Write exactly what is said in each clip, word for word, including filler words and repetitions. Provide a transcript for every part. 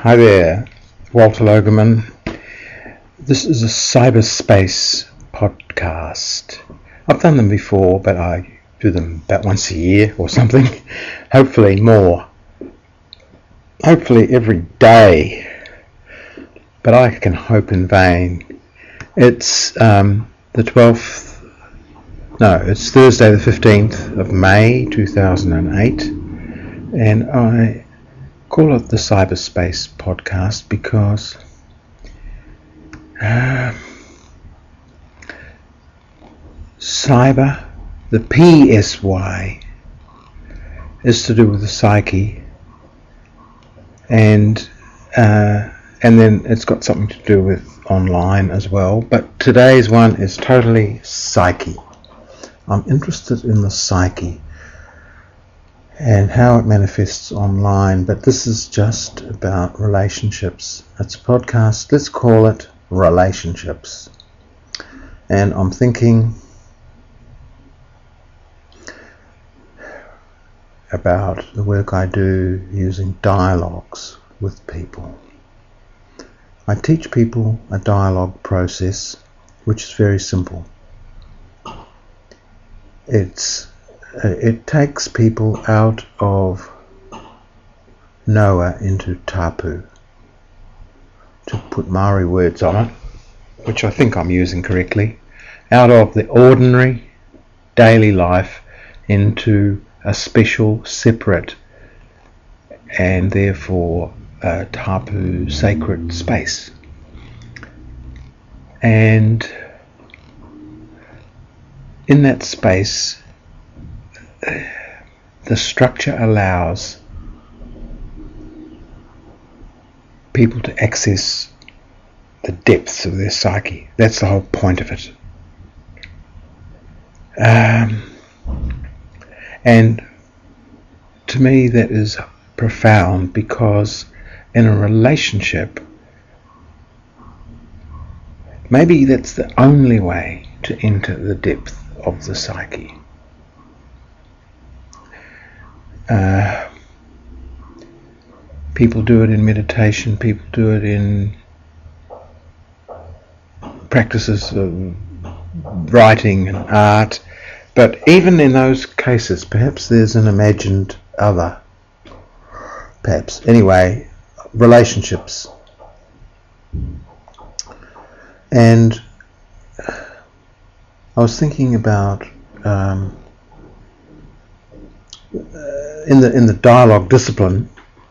Hi there, Walter Logerman. This is a cyberspace podcast. I've done them before, but I do them about once a year or something. Hopefully more. Hopefully every day. But I can hope in vain. It's um, the twelfth, no, it's Thursday the fifteenth of May two thousand eight, and I call it the Cyberspace Podcast because uh, cyber, the P S Y, is to do with the psyche, and uh, and then it's got something to do with online as well. But today's one is totally psyche. I'm interested in the psyche and how it manifests online, but this is just about relationships. It's a podcast, let's call it Relationships. And I'm thinking about the work I do using dialogues with people. I teach people a dialogue process which is very simple. It's Uh, it takes people out of Noah into Tapu, to put Maori words on it, which I think I'm using correctly, out of the ordinary daily life into a special, separate, and therefore uh, Tapu sacred space. And in that space, the structure allows people to access the depths of their psyche. That's the whole point of it. Um, and to me that is profound, because in a relationship, maybe that's the only way to enter the depth of the psyche. Uh, people do it in meditation, people do it in practices of writing and art, but even in those cases, perhaps there's an imagined other. Perhaps. Anyway, relationships. And I was thinking about um, in the in the dialogue discipline,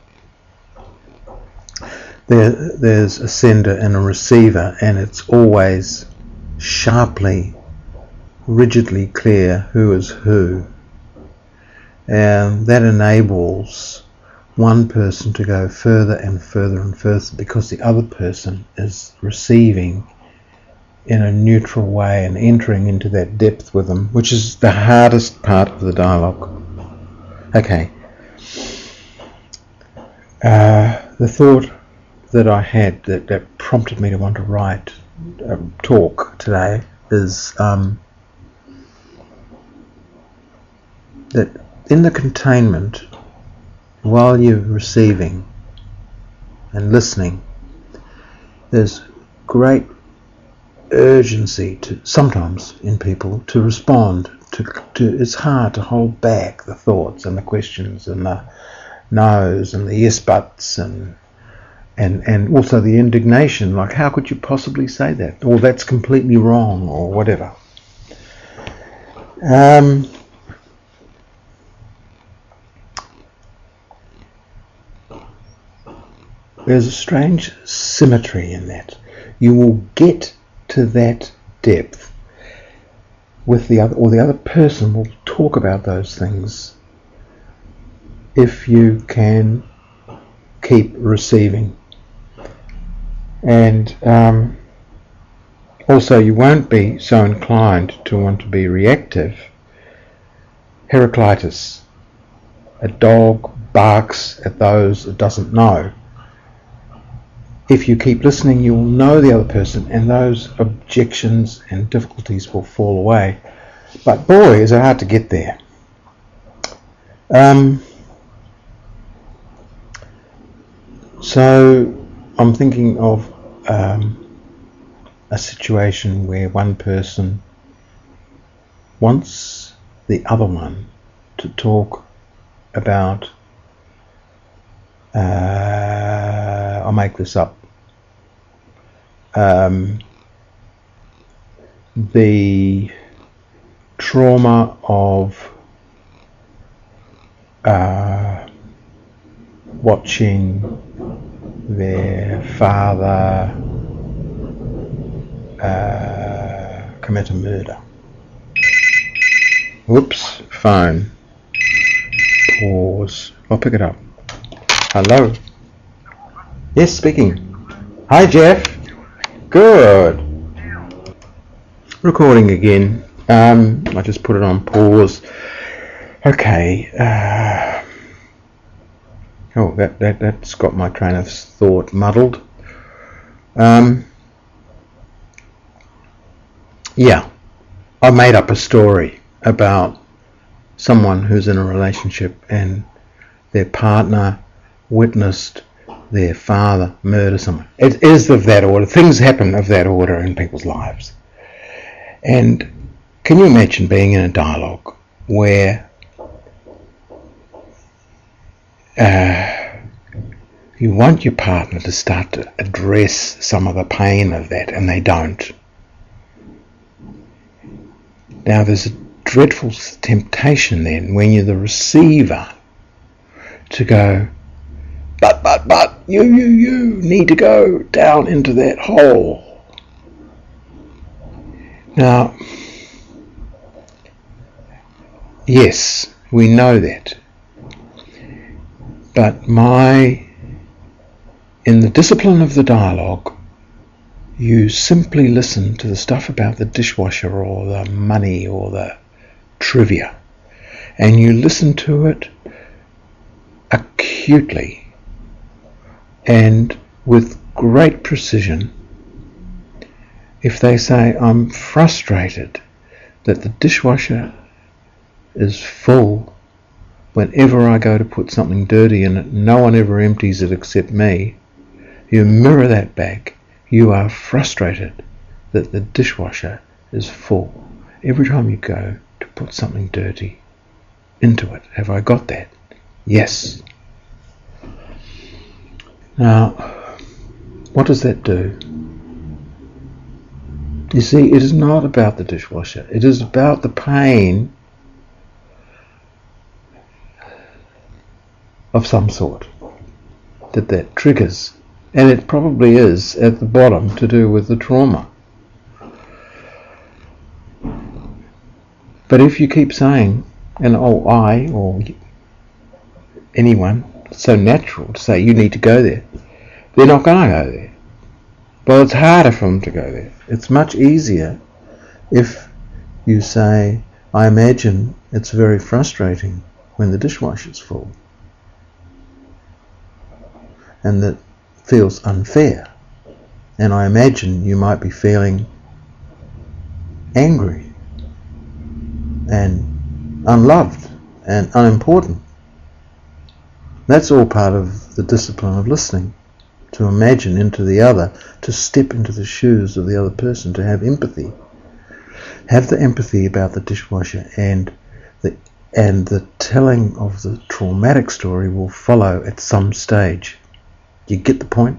there there's a sender and a receiver, and it's always sharply, rigidly clear who is who, and that enables one person to go further and further and further, because the other person is receiving in a neutral way and entering into that depth with them, which is the hardest part of the dialogue. Okay. Uh, the thought that I had that, that prompted me to want to write, uh, talk today, is um, that in the containment, while you're receiving and listening, there's great urgency to sometimes in people to respond. To, to, it's hard to hold back the thoughts and the questions and the no's and the yes buts and and and also the indignation, like how could you possibly say that, or that's completely wrong, or whatever. Um, there's a strange symmetry in that. You will get to that depth with the other, or the other person will talk about those things, if you can keep receiving. And um, also you won't be so inclined to want to be reactive. Heraclitus, a dog barks at those it doesn't know. If you keep listening, you will know the other person, and those objections and difficulties will fall away. But boy, is it hard to get there. Um, So I'm thinking of um, a situation where one person wants the other one to talk about, uh, I'll make this up, um, the trauma of uh, watching their father uh, commit a murder. Whoops, phone. Pause. I'll pick it up. Hello? Yes, speaking. Hi, Jeff. Good. Recording again. Um, I just put it on pause. Okay. Uh, oh, that, that, that's got my train of thought muddled. Um, yeah. I made up a story about someone who's in a relationship and their partner witnessed their father murder someone. It is of that order. Things happen of that order in people's lives. And can you imagine being in a dialogue where uh, you want your partner to start to address some of the pain of that and they don't? Now there's a dreadful temptation then when you're the receiver to go, but, but, but, you, you, you need to go down into that hole. Now, yes, we know that. But my, in the discipline of the dialogue, you simply listen to the stuff about the dishwasher or the money or the trivia, and you listen to it acutely and with great precision. If they say, I'm frustrated that the dishwasher is full whenever I go to put something dirty in it, no one ever empties it except me, you mirror that back. You are frustrated that the dishwasher is full every time you go to put something dirty into it. Have I got that? Yes. Now, what does that do? You see, it is not about the dishwasher. It is about the pain of some sort that that triggers. And it probably is, at the bottom, to do with the trauma. But if you keep saying, and oh, I, or anyone, it's so natural to say, you need to go there, they're not going to go there. Well, it's harder for them to go there. It's much easier if you say, I imagine it's very frustrating when the dishwasher's full. And that feels unfair, and I imagine you might be feeling angry and unloved and unimportant. That's all part of the discipline of listening, to imagine into the other, to step into the shoes of the other person, to have empathy. Have the empathy about the dishwasher, and the and the telling of the traumatic story will follow at some stage. You get the point?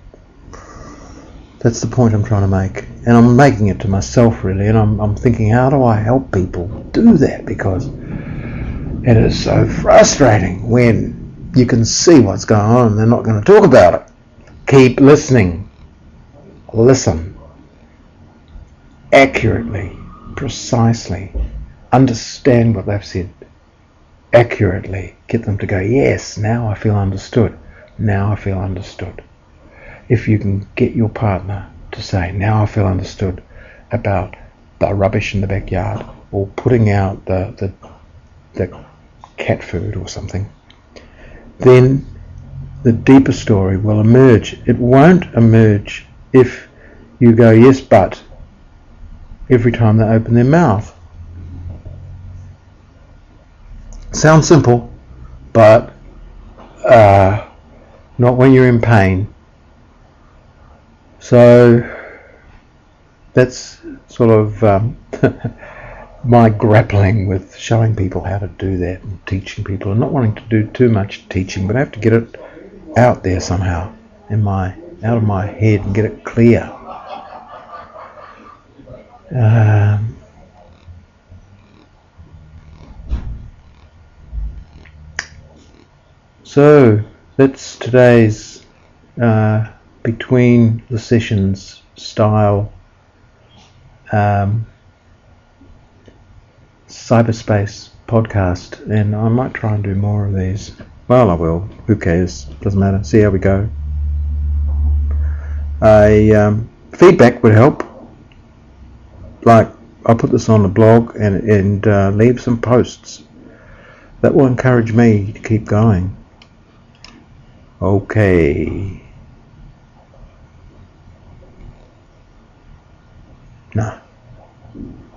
That's the point I'm trying to make. And I'm making it to myself, really, and I'm, I'm thinking, how do I help people do that? Because it is so frustrating when you can see what's going on and they're not going to talk about it. Keep listening. Listen. Accurately. Precisely. Understand what they've said. Accurately. Get them to go, yes, now I feel understood. Now I feel understood. If you can get your partner to say, now I feel understood about the rubbish in the backyard, or putting out the, the, the cat food or something, then the deeper story will emerge. It won't emerge if you go, yes, but, every time they open their mouth. Sounds simple, but uh, not when you're in pain. So that's sort of um, my grappling with showing people how to do that and teaching people, and not wanting to do too much teaching, but I have to get it out there somehow in my out of my head and get it clear. Um, so that's today's uh, between the sessions style um, cyberspace podcast, and I might try and do more of these. Well, I will. Who cares? Doesn't matter. See how we go. A um, feedback would help. Like, I'll put this on the blog and and uh, leave some posts. That will encourage me to keep going. Okay. No.